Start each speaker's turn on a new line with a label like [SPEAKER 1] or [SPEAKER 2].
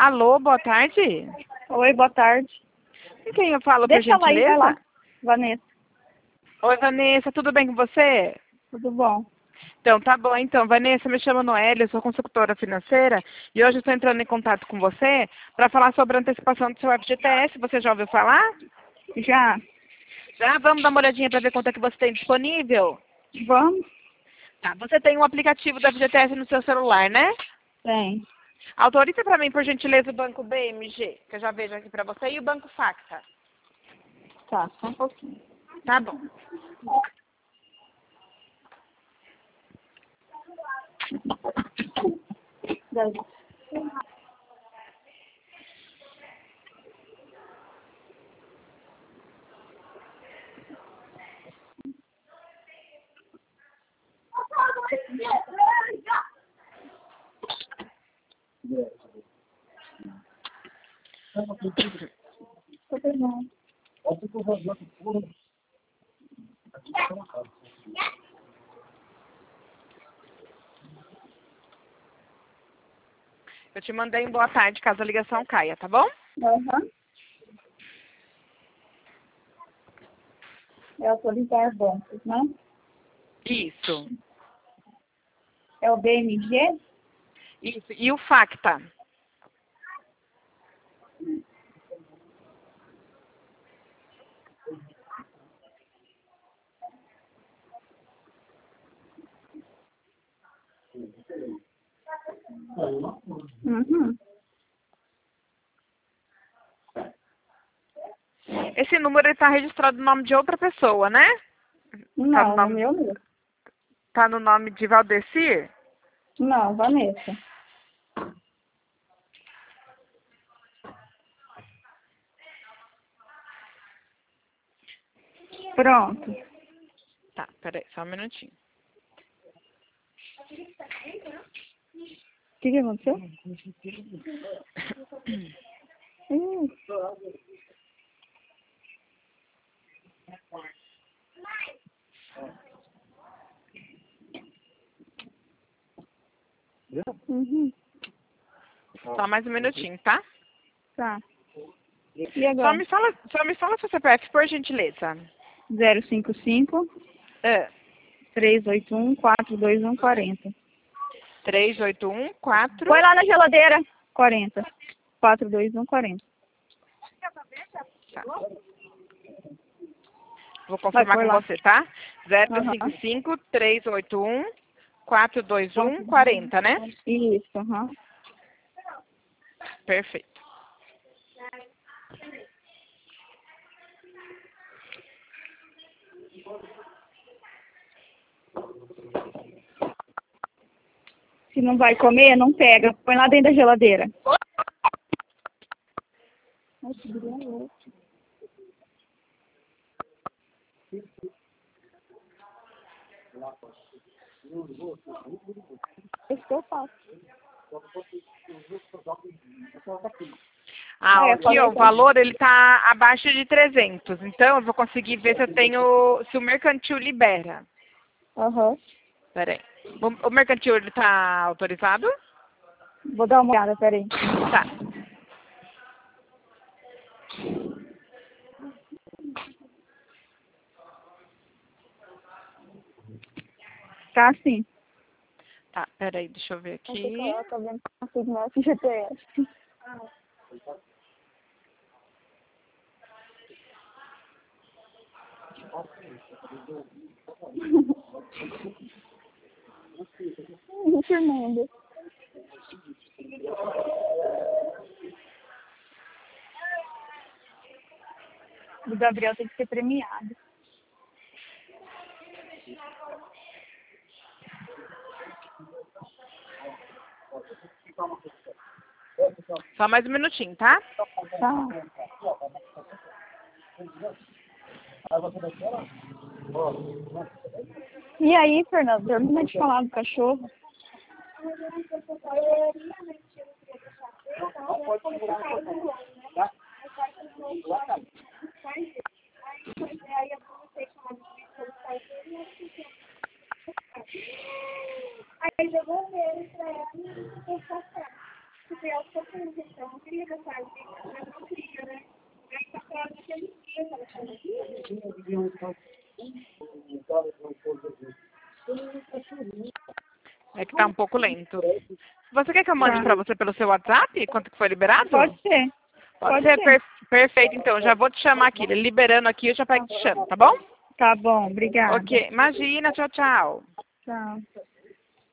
[SPEAKER 1] Alô, boa tarde.
[SPEAKER 2] Oi, boa tarde.
[SPEAKER 1] Com quem eu falo,
[SPEAKER 2] Deixa
[SPEAKER 1] por
[SPEAKER 2] ela aí, vai
[SPEAKER 1] gentileza?
[SPEAKER 2] lá. Vanessa,
[SPEAKER 1] Oi, Vanessa, tudo bem com você?
[SPEAKER 2] tudo bom?
[SPEAKER 1] Então, tá bom. Então, Vanessa, me chamo Noélia, eu sou consultora financeira e hoje eu estou entrando em contato com você para falar sobre a antecipação do seu FGTS. Você já ouviu falar?
[SPEAKER 2] Já?
[SPEAKER 1] Já? Vamos dar uma olhadinha para ver quanto é que você tem disponível?
[SPEAKER 2] Vamos?
[SPEAKER 1] Tá, você tem um aplicativo do FGTS no seu celular, né?
[SPEAKER 2] Tem.
[SPEAKER 1] Autoriza para mim, por gentileza, o banco BMG, que eu já vejo aqui para você, e o banco Facta.
[SPEAKER 2] Tá, só um pouquinho.
[SPEAKER 1] Tá bom.
[SPEAKER 2] Daí. Tudo bom.
[SPEAKER 1] Eu te mandei um boa tarde, caso a ligação caia, tá bom?
[SPEAKER 2] Aham. É autorizar bancos, né?
[SPEAKER 1] Isso.
[SPEAKER 2] É o BMG?
[SPEAKER 1] Isso. E o Facta?
[SPEAKER 2] Uhum.
[SPEAKER 1] Esse número está registrado no nome de outra pessoa, né? Tá no
[SPEAKER 2] Não, no
[SPEAKER 1] nome,
[SPEAKER 2] meu não.
[SPEAKER 1] tá no nome de Valdecir?
[SPEAKER 2] Não, Vanessa. Pronto.
[SPEAKER 1] Tá, peraí, só um minutinho.
[SPEAKER 2] O que aconteceu? Hum. Uhum.
[SPEAKER 1] Só mais um minutinho, tá?
[SPEAKER 2] Tá. E
[SPEAKER 1] Só
[SPEAKER 2] agora?
[SPEAKER 1] me fala seu CPF, por gentileza.
[SPEAKER 2] 055
[SPEAKER 1] É,
[SPEAKER 2] 381 421 40.
[SPEAKER 1] 3814.
[SPEAKER 2] Põe lá na geladeira. 40. 421 40.
[SPEAKER 1] Tá. Vou
[SPEAKER 2] Vai
[SPEAKER 1] confirmar
[SPEAKER 2] pôr
[SPEAKER 1] com
[SPEAKER 2] lá.
[SPEAKER 1] você, tá?
[SPEAKER 2] Aham.
[SPEAKER 1] 055 381 421 40, né?
[SPEAKER 2] Isso, aham.
[SPEAKER 1] Perfeito.
[SPEAKER 2] Se não vai comer, não pega. Põe lá dentro da geladeira. Esse que eu faço.
[SPEAKER 1] Ah,
[SPEAKER 2] É,
[SPEAKER 1] aqui,
[SPEAKER 2] falei
[SPEAKER 1] ó, o
[SPEAKER 2] então.
[SPEAKER 1] valor, ele tá abaixo de 300. Então, eu vou conseguir ver se eu tenho, se o mercantil libera.
[SPEAKER 2] Aham.
[SPEAKER 1] Peraí. O mercantil, ele tá autorizado?
[SPEAKER 2] Vou dar uma olhada, peraí.
[SPEAKER 1] Tá.
[SPEAKER 2] Tá sim.
[SPEAKER 1] Tá, peraí, deixa eu ver aqui.
[SPEAKER 2] Você coloca dentro do segmento GPS. Fernanda. O Gabriel tem que ser premiado.
[SPEAKER 1] Só mais um minutinho, tá?
[SPEAKER 2] Tá. E aí, Fernanda, termina de falar do cachorro. Aí jogou o dedo pra ela e deixou certo.
[SPEAKER 1] É que tá um pouco lento. Você quer que eu mande
[SPEAKER 2] Tá.
[SPEAKER 1] pra você pelo seu WhatsApp, quanto que foi liberado?
[SPEAKER 2] Pode ser.
[SPEAKER 1] Pode ser? Perfeito, então. Já vou te chamar aqui. Liberando aqui, eu já pego e te chamo, tá bom?
[SPEAKER 2] Tá bom, obrigada.
[SPEAKER 1] Ok. Imagina. Tchau, tchau.
[SPEAKER 2] Tchau.